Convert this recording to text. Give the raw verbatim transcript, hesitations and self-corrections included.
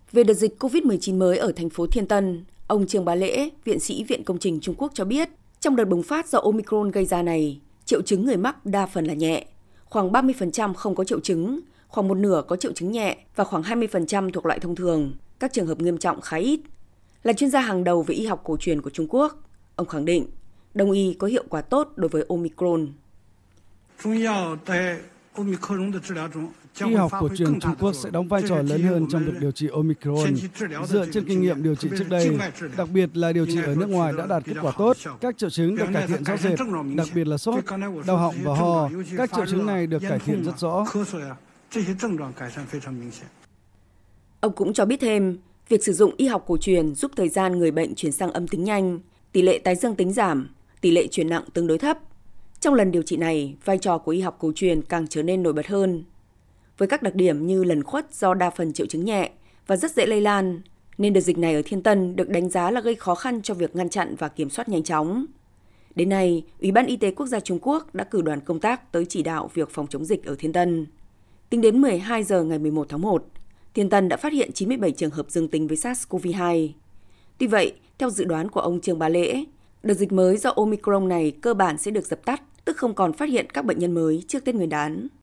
Về đợt dịch cô vít mười chín mới ở thành phố Thiên Tân, ông Trương Bá Lễ, viện sĩ Viện Công trình Trung Quốc cho biết, trong đợt bùng phát do Omicron gây ra này, triệu chứng người mắc đa phần là nhẹ, khoảng ba mươi phần trăm không có triệu chứng, khoảng một nửa có triệu chứng nhẹ và khoảng hai mươi phần trăm thuộc loại thông thường. Các trường hợp nghiêm trọng khá ít. Là chuyên gia hàng đầu về y học cổ truyền của Trung Quốc, ông khẳng định Đông y có hiệu quả tốt đối với Omicron. Y học cổ truyền Trung Quốc sẽ đóng vai trò lớn hơn trong việc điều trị Omicron. Dựa trên kinh nghiệm điều trị trước đây, đặc biệt là điều trị ở nước ngoài đã đạt kết quả tốt, các triệu chứng được cải thiện rõ rệt, đặc biệt là sốt, đau họng và ho. Các triệu chứng này được cải thiện rất rõ. Ông cũng cho biết thêm, việc sử dụng y học cổ truyền giúp thời gian người bệnh chuyển sang âm tính nhanh, tỷ lệ tái dương tính giảm, tỷ lệ chuyển nặng tương đối thấp. Trong lần điều trị này, vai trò của y học cổ truyền càng trở nên nổi bật hơn. Với các đặc điểm như lần khuất do đa phần triệu chứng nhẹ và rất dễ lây lan, nên đợt dịch này ở Thiên Tân được đánh giá là gây khó khăn cho việc ngăn chặn và kiểm soát nhanh chóng. Đến nay, Ủy ban Y tế Quốc gia Trung Quốc đã cử đoàn công tác tới chỉ đạo việc phòng chống dịch ở Thiên Tân. Tính đến mười hai giờ ngày mười một tháng một, Thiên Tân đã phát hiện chín mươi bảy trường hợp dương tính với SARS-xê o vê hai. Tuy vậy, theo dự đoán của ông Trương Bá Lễ, đợt dịch mới do Omicron này cơ bản sẽ được dập tắt, tức không còn phát hiện các bệnh nhân mới trước Tết Nguyên đán.